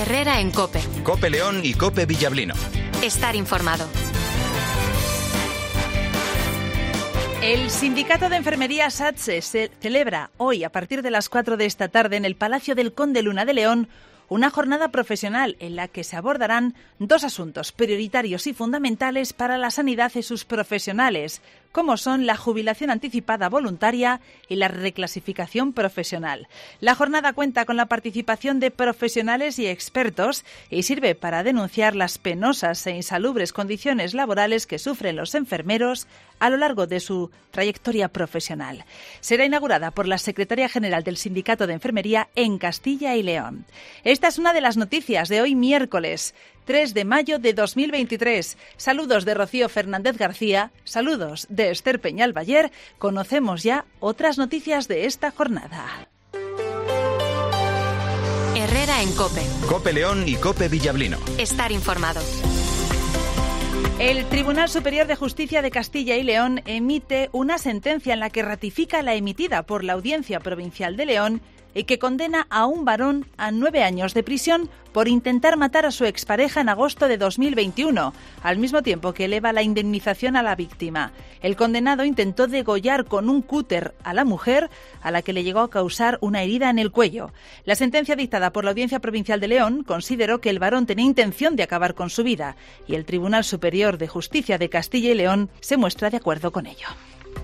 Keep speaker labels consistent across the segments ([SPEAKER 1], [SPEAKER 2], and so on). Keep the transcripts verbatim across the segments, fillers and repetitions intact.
[SPEAKER 1] Herrera en COPE.
[SPEAKER 2] COPE León y COPE Villablino.
[SPEAKER 1] Estar informado.
[SPEAKER 3] El Sindicato de Enfermería SATSE se celebra hoy, a partir de las cuatro de esta tarde, en el Palacio del Conde Luna de León, una jornada profesional en la que se abordarán dos asuntos prioritarios y fundamentales para la sanidad y sus profesionales, como son la jubilación anticipada voluntaria y la reclasificación profesional. La jornada cuenta con la participación de profesionales y expertos y sirve para denunciar las penosas e insalubres condiciones laborales que sufren los enfermeros a lo largo de su trayectoria profesional. Será inaugurada por la secretaria general del Sindicato de Enfermería en Castilla y León. Esta es una de las noticias de hoy miércoles, tres de mayo de dos mil veintitrés. Saludos de Rocío Fernández García, saludos de Esther Peñalbayer. Conocemos ya otras noticias de esta jornada.
[SPEAKER 1] Herrera en COPE.
[SPEAKER 2] COPE León y COPE Villablino.
[SPEAKER 1] Estar informado.
[SPEAKER 3] El Tribunal Superior de Justicia de Castilla y León emite una sentencia en la que ratifica la emitida por la Audiencia Provincial de León y que condena a un varón a nueve años de prisión por intentar matar a su expareja en agosto de dos mil veintiuno, al mismo tiempo que eleva la indemnización a la víctima. El condenado intentó degollar con un cúter a la mujer, a la que le llegó a causar una herida en el cuello. La sentencia dictada por la Audiencia Provincial de León consideró que el varón tenía intención de acabar con su vida, y el Tribunal Superior de Justicia de Castilla y León se muestra de acuerdo con ello.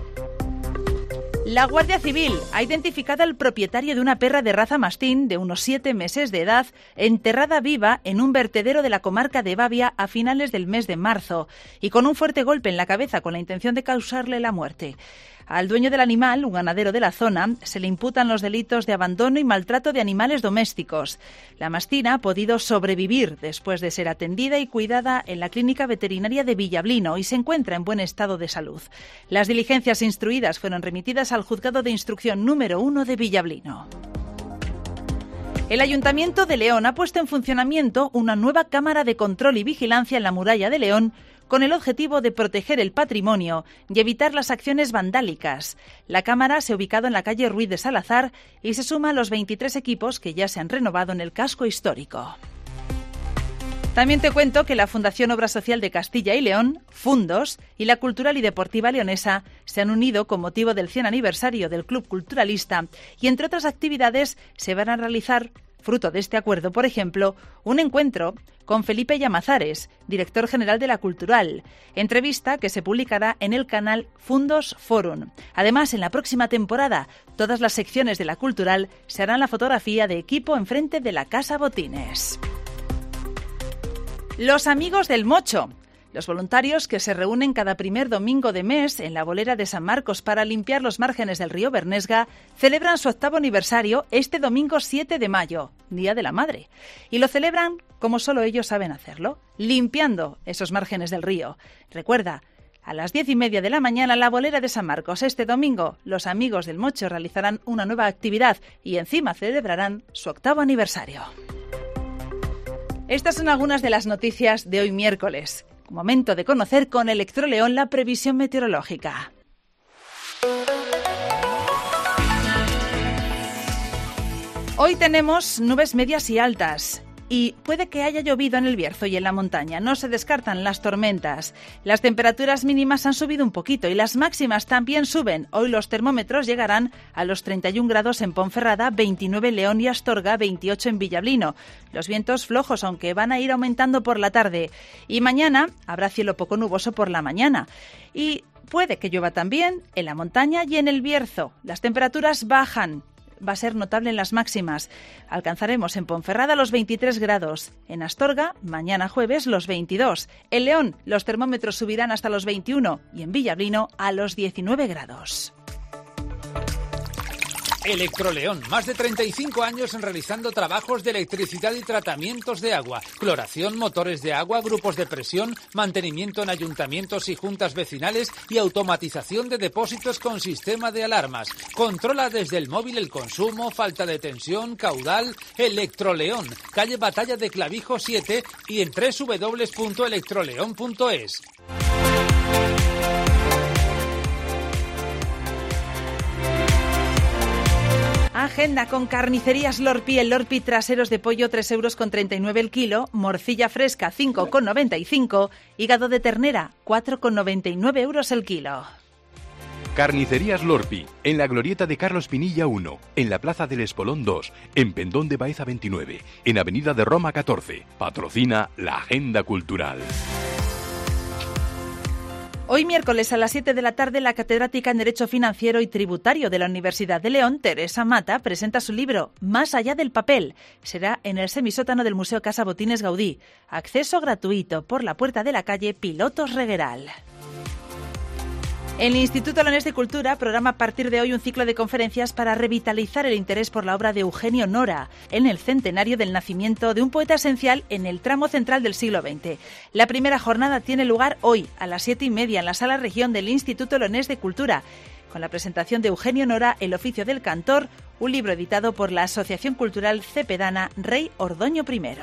[SPEAKER 3] La Guardia Civil ha identificado al propietario de una perra de raza mastín de unos siete meses de edad enterrada viva en un vertedero de la comarca de Bavia a finales del mes de marzo y con un fuerte golpe en la cabeza con la intención de causarle la muerte. Al dueño del animal, un ganadero de la zona, se le imputan los delitos de abandono y maltrato de animales domésticos. La mastina ha podido sobrevivir después de ser atendida y cuidada en la clínica veterinaria de Villablino y se encuentra en buen estado de salud. Las diligencias instruidas fueron remitidas al Juzgado de Instrucción número uno de Villablino. El Ayuntamiento de León ha puesto en funcionamiento una nueva cámara de control y vigilancia en la muralla de León con el objetivo de proteger el patrimonio y evitar las acciones vandálicas. La cámara se ha ubicado en la calle Ruiz de Salazar y se suma a los veintitrés equipos que ya se han renovado en el casco histórico. También te cuento que la Fundación Obra Social de Castilla y León, Fundos, y la Cultural y Deportiva Leonesa se han unido con motivo del cien aniversario del Club Culturalista y, entre otras actividades, se van a realizar, fruto de este acuerdo, por ejemplo, un encuentro con Felipe Llamazares, director general de la Cultural, entrevista que se publicará en el canal Fundos Forum. Además, en la próxima temporada, todas las secciones de la Cultural se harán la fotografía de equipo enfrente de la Casa Botines. Los amigos del mocho. Los voluntarios que se reúnen cada primer domingo de mes en la bolera de San Marcos para limpiar los márgenes del río Bernesga celebran su octavo aniversario este domingo siete de mayo, Día de la Madre. Y lo celebran como solo ellos saben hacerlo, limpiando esos márgenes del río. Recuerda, a las diez y media de la mañana en la bolera de San Marcos este domingo, los amigos del mocho realizarán una nueva actividad y encima celebrarán su octavo aniversario. Estas son algunas de las noticias de hoy miércoles. Momento de conocer con Electroleón la previsión meteorológica. Hoy tenemos nubes medias y altas y puede que haya llovido en el Bierzo y en la montaña. No se descartan las tormentas. Las temperaturas mínimas han subido un poquito y las máximas también suben. Hoy los termómetros llegarán a los treinta y un grados en Ponferrada, veintinueve en León y Astorga, veintiocho en Villablino. Los vientos flojos, aunque van a ir aumentando por la tarde. Y mañana habrá cielo poco nuboso por la mañana. Y puede que llueva también en la montaña y en el Bierzo. Las temperaturas bajan. Va a ser notable en las máximas. Alcanzaremos en Ponferrada los veintitrés grados. En Astorga, mañana jueves, los veintidós. En León, los termómetros subirán hasta los veintiuno y en Villablino a los diecinueve grados.
[SPEAKER 4] Electroleón, más de treinta y cinco años realizando trabajos de electricidad y tratamientos de agua, cloración, motores de agua, grupos de presión, mantenimiento en ayuntamientos y juntas vecinales y automatización de depósitos con sistema de alarmas. Controla desde el móvil el consumo, falta de tensión, caudal. Electroleón, calle Batalla de Clavijo siete y en doble u doble u doble u punto electroleón punto es.
[SPEAKER 3] agenda con Carnicerías Lorpi. El Lorpi traseros de pollo tres euros con treinta y nueve el kilo, morcilla fresca cinco con noventa y cinco, hígado de ternera cuatro con noventa y nueve euros el kilo.
[SPEAKER 5] Carnicerías Lorpi, en la glorieta de Carlos Pinilla uno, en la Plaza del Espolón dos, en Pendón de Baeza veintinueve, en Avenida de Roma catorce. Patrocina la Agenda Cultural.
[SPEAKER 3] Hoy miércoles a las siete de la tarde, la catedrática en Derecho Financiero y Tributario de la Universidad de León, Teresa Mata, presenta su libro Más allá del papel. Será en el semisótano del Museo Casa Botines Gaudí. Acceso gratuito por la puerta de la calle Pilotos Regueral. El Instituto Leonés de Cultura programa a partir de hoy un ciclo de conferencias para revitalizar el interés por la obra de Eugenio Nora, en el centenario del nacimiento de un poeta esencial en el tramo central del siglo veinte. La primera jornada tiene lugar hoy, a las siete y media, en la Sala Región del Instituto Leonés de Cultura, con la presentación de Eugenio Nora, El oficio del cantor, un libro editado por la Asociación Cultural Cepedana Rey Ordoño primero.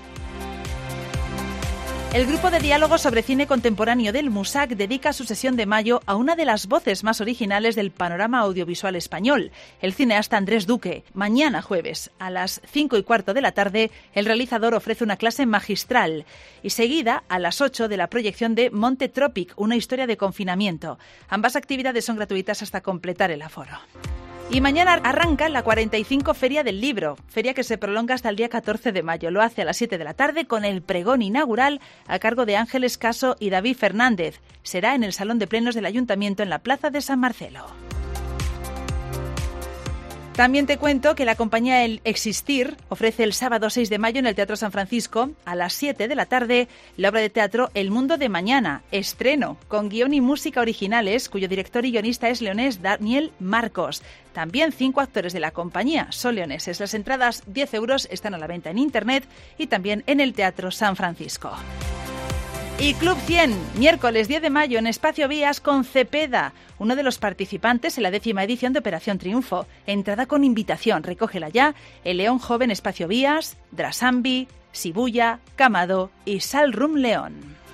[SPEAKER 3] El grupo de diálogo sobre cine contemporáneo del MUSAC dedica su sesión de mayo a una de las voces más originales del panorama audiovisual español, el cineasta Andrés Duque. Mañana jueves, a las cinco y cuarto de la tarde, el realizador ofrece una clase magistral y seguida a las ocho de la proyección de Monte Tropic, una historia de confinamiento. Ambas actividades son gratuitas hasta completar el aforo. Y mañana arranca la cuarenta y cinco Feria del Libro, feria que se prolonga hasta el día catorce de mayo. Lo hace a las siete de la tarde con el pregón inaugural a cargo de Ángeles Caso y David Fernández. Será en el Salón de Plenos del Ayuntamiento en la Plaza de San Marcelo. También te cuento que la compañía El Existir ofrece el sábado seis de mayo en el Teatro San Francisco, a las siete de la tarde, la obra de teatro El Mundo de Mañana, estreno, con guión y música originales, cuyo director y guionista es leonés Daniel Marcos. También cinco actores de la compañía son leoneses. Las entradas, diez euros, están a la venta en Internet y también en el Teatro San Francisco. Y Club cien, miércoles diez de mayo en Espacio Vías con Cepeda, uno de los participantes en la décima edición de Operación Triunfo. Entrada con invitación, recógela ya, el León Joven Espacio Vías, Drasambi, Sibuya, Camado y Salrum León.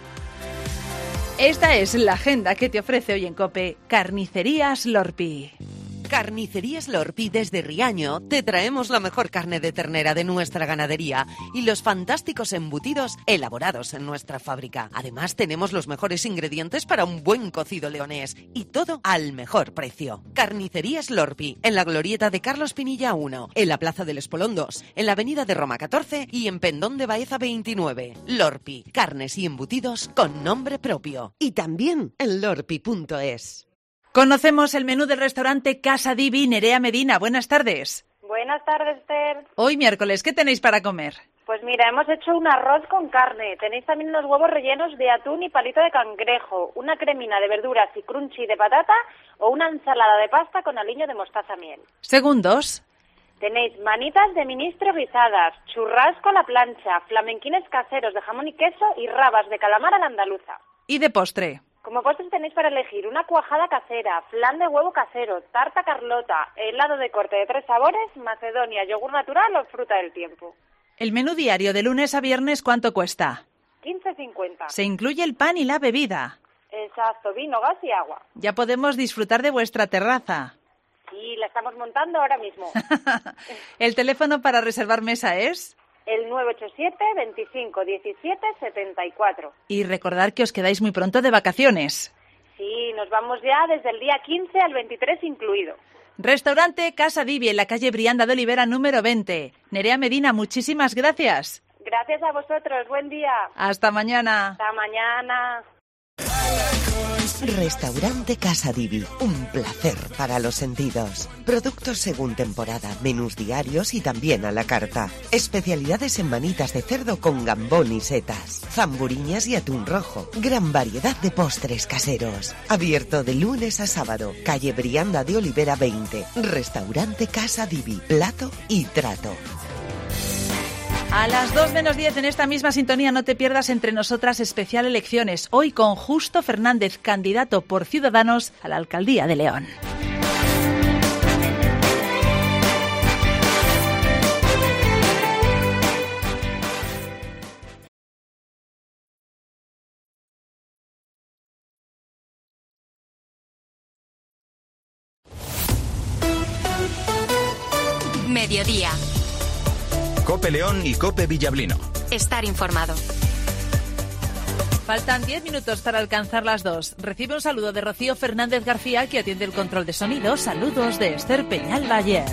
[SPEAKER 3] Esta es la agenda que te ofrece hoy en COPE Carnicerías Lorpi.
[SPEAKER 6] Carnicerías Lorpi desde Riaño te traemos la mejor carne de ternera de nuestra ganadería y los fantásticos embutidos elaborados en nuestra fábrica. Además tenemos los mejores ingredientes para un buen cocido leonés y todo al mejor precio. Carnicerías Lorpi en la glorieta de Carlos Pinilla uno, en la Plaza del Espolón dos, en la Avenida de Roma catorce y en Pendón de Baeza veintinueve. Lorpi, carnes y embutidos con nombre propio. Y también en lorpi punto es.
[SPEAKER 3] Conocemos el menú del restaurante Casa Divi. Nerea Medina, buenas tardes.
[SPEAKER 7] Buenas tardes, Esther.
[SPEAKER 3] Hoy miércoles, ¿qué tenéis para comer?
[SPEAKER 7] Pues mira, hemos hecho un arroz con carne. Tenéis también unos huevos rellenos de atún y palito de cangrejo, una cremina de verduras y crunchy de patata o una ensalada de pasta con aliño de mostaza miel.
[SPEAKER 3] Segundos.
[SPEAKER 7] Tenéis manitas de ministro guisadas, churrasco a la plancha, flamenquines caseros de jamón y queso y rabas de calamar a la andaluza.
[SPEAKER 3] ¿Y de postre?
[SPEAKER 7] Como postres tenéis para elegir una cuajada casera, flan de huevo casero, tarta carlota, helado de corte de tres sabores, macedonia, yogur natural o fruta del tiempo.
[SPEAKER 3] El menú diario de lunes a viernes, ¿cuánto cuesta?
[SPEAKER 7] quince cincuenta.
[SPEAKER 3] Se incluye el pan y la bebida.
[SPEAKER 7] Exacto, vino, gas y agua.
[SPEAKER 3] Ya podemos disfrutar de vuestra terraza.
[SPEAKER 7] Sí, la estamos montando ahora mismo.
[SPEAKER 3] ¿El teléfono para reservar mesa es?
[SPEAKER 7] El nueve ocho siete, veinticinco, diecisiete, setenta y cuatro.
[SPEAKER 3] Y recordad que os quedáis muy pronto de vacaciones.
[SPEAKER 7] Sí, nos vamos ya desde el día quince al veintitrés incluido.
[SPEAKER 3] Restaurante Casa Divi, en la calle Brianda de Olivera número veinte. Nerea Medina, muchísimas gracias.
[SPEAKER 7] Gracias a vosotros, buen día.
[SPEAKER 3] Hasta mañana.
[SPEAKER 7] Hasta mañana.
[SPEAKER 6] Restaurante Casa Divi, un placer para los sentidos. Productos según temporada, menús diarios y también a la carta. Especialidades en manitas de cerdo con gambón y setas, zamburiñas y atún rojo. Gran variedad de postres caseros. Abierto de lunes a sábado. Calle Brianda de Olivera veinte. Restaurante Casa Divi, plato y trato.
[SPEAKER 3] A las dos menos diez en esta misma sintonía no te pierdas Entre Nosotras especial elecciones. Hoy con Justo Fernández, candidato por Ciudadanos a la Alcaldía de León.
[SPEAKER 1] Mediodía.
[SPEAKER 2] Cope León y Cope Villablino.
[SPEAKER 1] Estar informado.
[SPEAKER 3] Faltan diez minutos para alcanzar las dos. Recibe un saludo de Rocío Fernández García, que atiende el control de sonido. Saludos de Esther Peñal Bayer.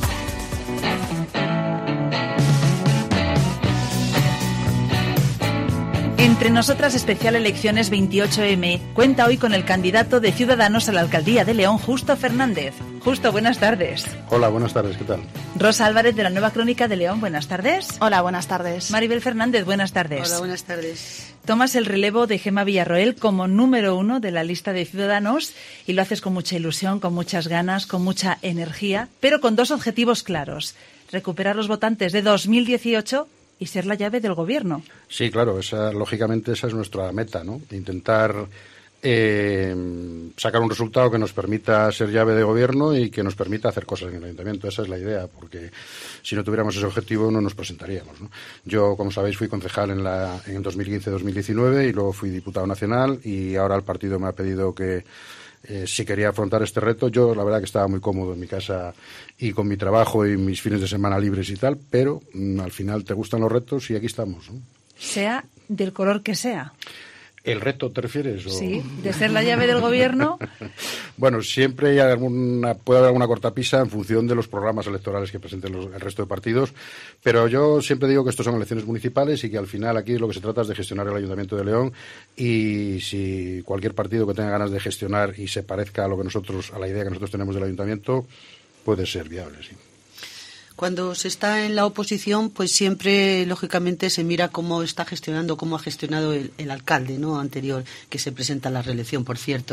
[SPEAKER 3] Entre nosotras, especial elecciones veintiocho eme, cuenta hoy con el candidato de Ciudadanos a la alcaldía de León, Justo Fernández. Justo, buenas tardes.
[SPEAKER 8] Hola, buenas tardes, ¿qué tal?
[SPEAKER 3] Rosa Álvarez, de la Nueva Crónica de León, buenas tardes.
[SPEAKER 9] Hola, buenas tardes.
[SPEAKER 3] Maribel Fernández, buenas tardes.
[SPEAKER 10] Hola, buenas tardes.
[SPEAKER 3] Tomas el relevo de Gemma Villarroel como número uno de la lista de Ciudadanos y lo haces con mucha ilusión, con muchas ganas, con mucha energía, pero con dos objetivos claros: recuperar los votantes de dos mil dieciocho y ser la llave del gobierno.
[SPEAKER 8] Sí, claro, esa, lógicamente esa es nuestra meta, ¿no? Intentar eh, sacar un resultado que nos permita ser llave de gobierno y que nos permita hacer cosas en el ayuntamiento. Esa es la idea, porque si no tuviéramos ese objetivo no nos presentaríamos, ¿no? Yo, como sabéis, fui concejal en, la, en dos mil quince dos mil diecinueve y luego fui diputado nacional, y ahora el partido me ha pedido que Eh, si quería afrontar este reto. Yo la verdad que estaba muy cómodo en mi casa y con mi trabajo y mis fines de semana libres y tal, pero mm, al final te gustan los retos y aquí estamos, ¿no?
[SPEAKER 3] Sea del color que sea.
[SPEAKER 8] ¿El reto te refieres? O...
[SPEAKER 3] Sí, de ser la llave del gobierno.
[SPEAKER 8] Bueno, siempre hay alguna, puede haber alguna cortapisa en función de los programas electorales que presenten los, el resto de partidos, pero yo siempre digo que estos son elecciones municipales y que al final aquí lo que se trata es de gestionar el Ayuntamiento de León, y si cualquier partido que tenga ganas de gestionar y se parezca a lo que nosotros, a la idea que nosotros tenemos del Ayuntamiento, puede ser viable, sí.
[SPEAKER 10] Cuando se está en la oposición, pues siempre, lógicamente, se mira cómo está gestionando, cómo ha gestionado el, el alcalde, ¿no?, anterior, que se presenta a la reelección, por cierto.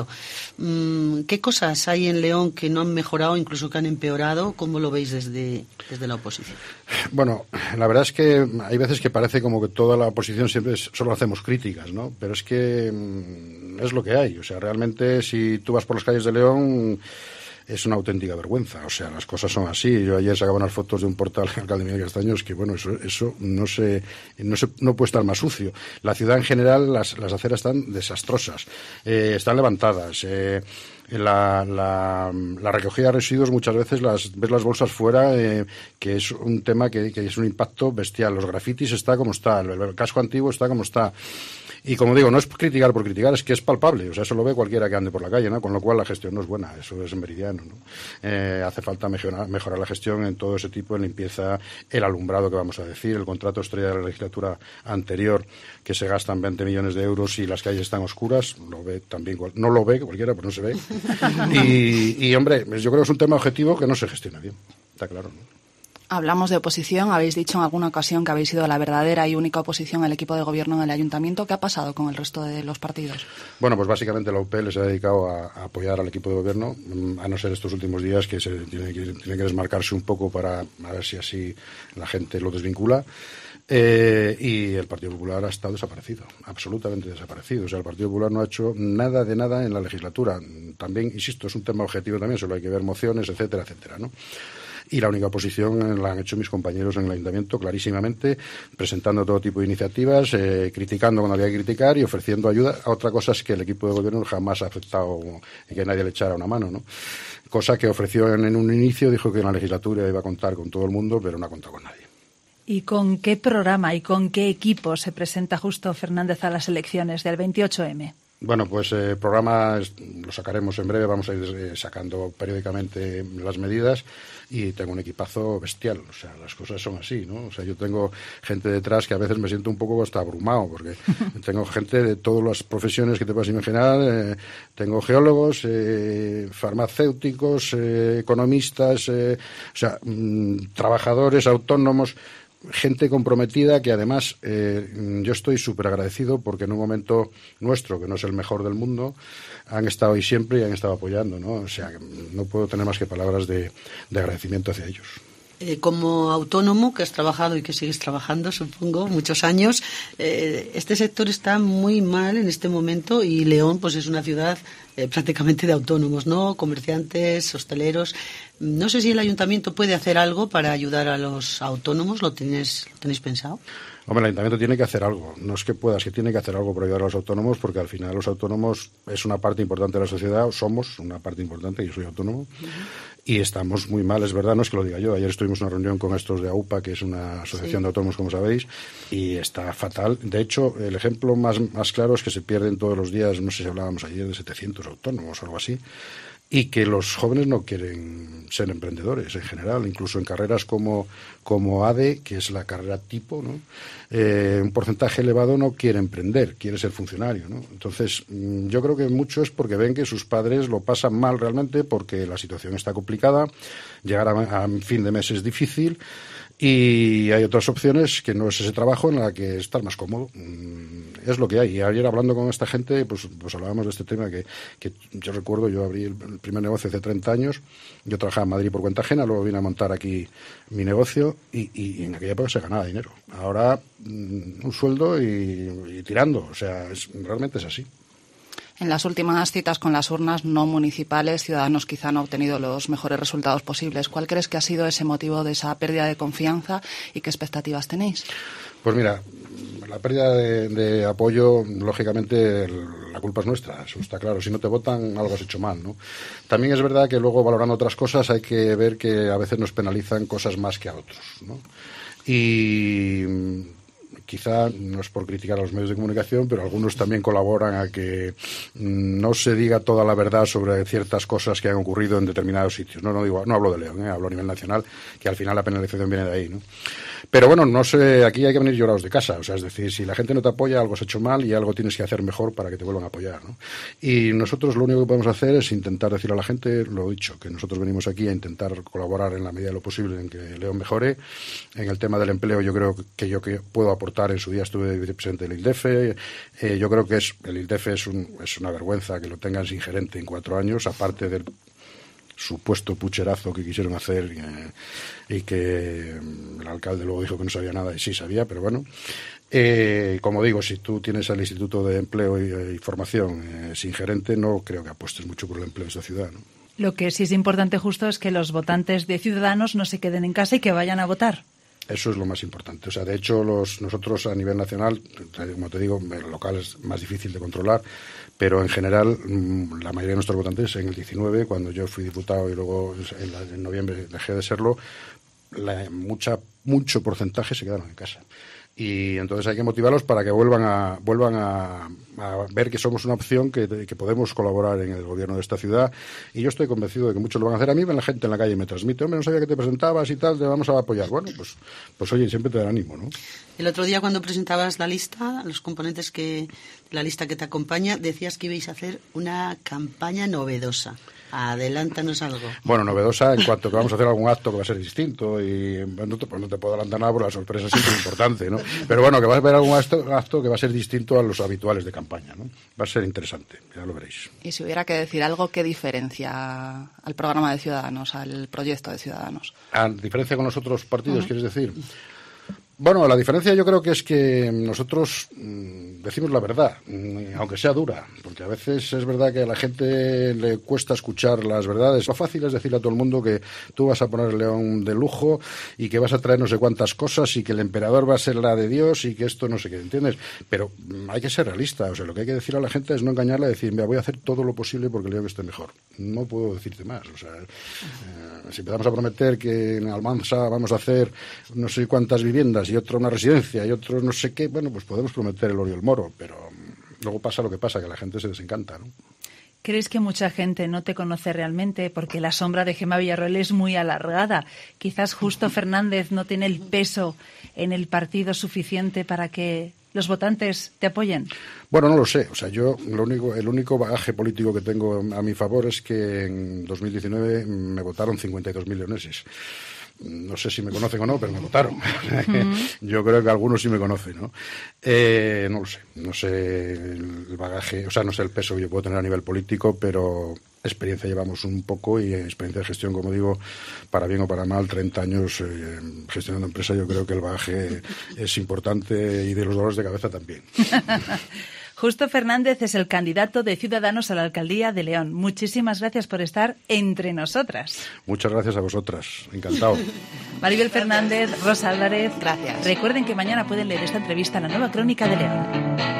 [SPEAKER 10] ¿Qué cosas hay en León que no han mejorado, incluso que han empeorado? ¿Cómo lo veis desde, desde la oposición?
[SPEAKER 8] Bueno, la verdad es que hay veces que parece como que toda la oposición siempre es, solo hacemos críticas, ¿no? Pero es que mm, es lo que hay. O sea, realmente, si tú vas por las calles de León, es una auténtica vergüenza. O sea, las cosas son así. Yo ayer sacaba unas fotos de un portal de alcalde Miguel Castaños que, bueno, eso, eso no se, no se, no puede estar más sucio. La ciudad en general, las, las aceras están desastrosas, eh, están levantadas. Eh, La, la, la recogida de residuos, muchas veces las ves las bolsas fuera, eh, que es un tema que, que es un impacto bestial. Los grafitis está como está, el, el casco antiguo está como está. Y como digo, no es criticar por criticar, es que es palpable. O sea, eso lo ve cualquiera que ande por la calle, ¿no? Con lo cual la gestión no es buena, eso es meridiano, ¿no? Eh, hace falta mejorar, mejorar la gestión en todo ese tipo, en limpieza, el alumbrado, que vamos a decir, el contrato estrella de la legislatura anterior, que se gastan veinte millones de euros y las calles están oscuras, lo ve también, no lo ve cualquiera, pues no se ve. Y, y, hombre, yo creo que es un tema objetivo que no se gestiona bien, está claro, ¿no?
[SPEAKER 9] Hablamos de oposición. Habéis dicho en alguna ocasión que habéis sido la verdadera y única oposición al equipo de gobierno en el ayuntamiento. ¿Qué ha pasado con el resto de los partidos?
[SPEAKER 8] Bueno, pues básicamente la U P L se ha dedicado a, a apoyar al equipo de gobierno, a no ser estos últimos días que se tiene que, tiene que desmarcarse un poco para a ver si así la gente lo desvincula. Eh, y el Partido Popular ha estado desaparecido, absolutamente desaparecido. O sea, el Partido Popular no ha hecho nada de nada en la legislatura. También, insisto, es un tema objetivo también, solo hay que ver mociones, etcétera, etcétera, ¿no? Y la única oposición la han hecho mis compañeros en el ayuntamiento, clarísimamente, presentando todo tipo de iniciativas, eh, criticando cuando había que criticar y ofreciendo ayuda. Otra cosa es que el equipo de gobierno jamás ha aceptado que nadie le echara una mano, ¿no? Cosa que ofreció en, en un inicio, dijo que en la legislatura iba a contar con todo el mundo, pero no ha contado con nadie.
[SPEAKER 3] ¿Y con qué programa y con qué equipo se presenta Justo Fernández a las elecciones del veintiocho eme?
[SPEAKER 8] Bueno, pues el eh, programa es, lo sacaremos en breve, vamos a ir eh, sacando periódicamente las medidas, y tengo un equipazo bestial. O sea, las cosas son así, ¿no? O sea, yo tengo gente detrás que a veces me siento un poco hasta abrumado, porque tengo gente de todas las profesiones que te puedas imaginar. Eh, tengo geólogos, eh, farmacéuticos, eh, economistas, eh, o sea, mmm, trabajadores autónomos, gente comprometida que además eh, yo estoy súper agradecido porque en un momento nuestro, que no es el mejor del mundo, han estado ahí siempre y han estado apoyando, ¿no? O sea, no puedo tener más que palabras de, de agradecimiento hacia ellos.
[SPEAKER 10] Eh, como autónomo, que has trabajado y que sigues trabajando, supongo, muchos años, eh, este sector está muy mal en este momento, y León pues es una ciudad eh, prácticamente de autónomos, ¿no? Comerciantes, hosteleros. No sé si el ayuntamiento puede hacer algo para ayudar a los autónomos. ¿Lo tenéis, lo tenéis pensado?
[SPEAKER 8] Hombre, el ayuntamiento tiene que hacer algo. No es que pueda, es que tiene que hacer algo para ayudar a los autónomos, porque al final los autónomos es una parte importante de la sociedad, somos una parte importante, yo soy autónomo. Uh-huh. y estamos muy mal, es verdad, no es que lo diga yo. Ayer estuvimos en una reunión con estos de AUPA, que es una asociación sí. de autónomos, como sabéis, y está fatal. De hecho, el ejemplo más, más claro es que se pierden todos los días, no sé si hablábamos ayer de setecientos autónomos o algo así, y que los jóvenes no quieren ser emprendedores en general, incluso en carreras como, como A D E, que es la carrera tipo, ¿no? Eh, un porcentaje elevado no quiere emprender, quiere ser funcionario, ¿no? Entonces, yo creo que mucho es porque ven que sus padres lo pasan mal realmente, porque la situación está complicada, llegar a, a fin de mes es difícil, y hay otras opciones que no es ese trabajo en la que estar más cómodo. Es lo que hay. Y ayer hablando con esta gente, pues, pues hablábamos de este tema que, que yo recuerdo, yo abrí el primer negocio hace treinta años, yo trabajaba en Madrid por cuenta ajena, luego vine a montar aquí mi negocio y, y en aquella época se ganaba dinero. Ahora un sueldo y, y tirando, o sea, es, realmente es así.
[SPEAKER 9] En las últimas citas con las urnas no municipales, Ciudadanos quizá no ha obtenido los mejores resultados posibles. ¿Cuál crees que ha sido ese motivo de esa pérdida de confianza y qué expectativas tenéis?
[SPEAKER 8] Pues mira, la pérdida de, de apoyo, lógicamente, la culpa es nuestra, eso está claro. Si no te votan, algo has hecho mal, ¿no? También es verdad que luego, valorando otras cosas, hay que ver que a veces nos penalizan cosas más que a otros, ¿no? Y quizá, no es por criticar a los medios de comunicación, pero algunos también colaboran a que no se diga toda la verdad sobre ciertas cosas que han ocurrido en determinados sitios. No, no digo, no hablo de León, ¿eh? Hablo a nivel nacional, que al final la penalización viene de ahí, ¿no? Pero bueno, no sé, aquí hay que venir llorados de casa, o sea, es decir, si la gente no te apoya, algo has hecho mal y algo tienes que hacer mejor para que te vuelvan a apoyar, ¿no? Y nosotros lo único que podemos hacer es intentar decir a la gente, lo he dicho, que nosotros venimos aquí a intentar colaborar en la medida de lo posible en que León mejore. En el tema del empleo, yo creo que yo que puedo aportar, en su día estuve de vicepresidente del ILDEFE, eh, yo creo que es el ILDEFE es, un, es una vergüenza que lo tengan sin gerente en cuatro años, aparte del supuesto pucherazo que quisieron hacer eh, y que el alcalde luego dijo que no sabía nada y sí sabía, pero bueno. Eh, como digo, si tú tienes al Instituto de Empleo y, y Formación eh, sin gerente, no creo que apuestes mucho por el empleo de esta ciudad, ¿no?
[SPEAKER 3] Lo que sí es importante justo es que los votantes de Ciudadanos no se queden en casa y que vayan a votar.
[SPEAKER 8] Eso es lo más importante. O sea, de hecho, los, nosotros a nivel nacional, como te digo, el local es más difícil de controlar, pero en general la mayoría de nuestros votantes en el diecinueve, cuando yo fui diputado y luego en, la, en noviembre dejé de serlo, la, mucha, mucho porcentaje se quedaron en casa. Y entonces hay que motivarlos para que vuelvan a vuelvan a, a ver que somos una opción, que, que podemos colaborar en el gobierno de esta ciudad. Y yo estoy convencido de que muchos lo van a hacer. A mí la gente en la calle me transmite, hombre, no sabía que te presentabas y tal, te vamos a apoyar. Bueno, pues, pues oye, siempre te dan ánimo, ¿no?
[SPEAKER 10] El otro día cuando presentabas la lista, los componentes que la lista que te acompaña, decías que ibais a hacer una campaña novedosa. Adelántanos algo.
[SPEAKER 8] Bueno, novedosa en cuanto que vamos a hacer algún acto que va a ser distinto y no te, pues no te puedo adelantar nada porque la sorpresa siempre es importante, ¿no? Pero bueno, que va a haber algún acto, acto que va a ser distinto a los habituales de campaña, ¿no? Va a ser interesante, ya lo veréis.
[SPEAKER 9] Y si hubiera que decir algo, ¿qué diferencia al programa de Ciudadanos, al proyecto de Ciudadanos? ¿A
[SPEAKER 8] diferencia con los otros partidos, uh-huh. quieres decir? Bueno, la diferencia yo creo que es que nosotros mmm, decimos la verdad, mmm, aunque sea dura, porque a veces es verdad que a la gente le cuesta escuchar las verdades. Lo fácil es decirle a todo el mundo que tú vas a poner el León de lujo y que vas a traer no sé cuántas cosas y que el emperador va a ser la de Dios y que esto no sé qué, ¿entiendes? Pero mmm, hay que ser realista, o sea, lo que hay que decir a la gente es no engañarle, decir, mira, voy a hacer todo lo posible porque el León esté mejor. No puedo decirte más, o sea, eh, si empezamos a prometer que en Almansa vamos a hacer no sé cuántas viviendas y otro una residencia y otro no sé qué, bueno, pues podemos prometer el oro y el moro, pero luego pasa lo que pasa, que la gente se desencanta, ¿no?
[SPEAKER 3] ¿Crees que mucha gente no te conoce realmente porque la sombra de Gemma Villarroel es muy alargada? Quizás Justo Fernández no tiene el peso en el partido suficiente para que los votantes te apoyen.
[SPEAKER 8] Bueno, no lo sé. O sea, yo lo único, el único bagaje político que tengo a mi favor es que en dos mil diecinueve me votaron cincuenta y dos mil leoneses. No sé si me conocen o no, pero me votaron. Uh-huh. Yo creo que algunos sí me conocen, ¿no? Eh, no lo sé. No sé el bagaje, o sea, no sé el peso que yo puedo tener a nivel político, pero experiencia llevamos un poco y experiencia de gestión, como digo, para bien o para mal, treinta años eh, gestionando empresa, yo creo que el bagaje es importante y de los dolores de cabeza también.
[SPEAKER 3] Justo Fernández es el candidato de Ciudadanos a la alcaldía de León. Muchísimas gracias por estar entre nosotras.
[SPEAKER 8] Muchas gracias a vosotras. Encantado.
[SPEAKER 3] Maribel Fernández, Rosa Álvarez.
[SPEAKER 9] Gracias.
[SPEAKER 3] Recuerden que mañana pueden leer esta entrevista en la Nueva Crónica de León.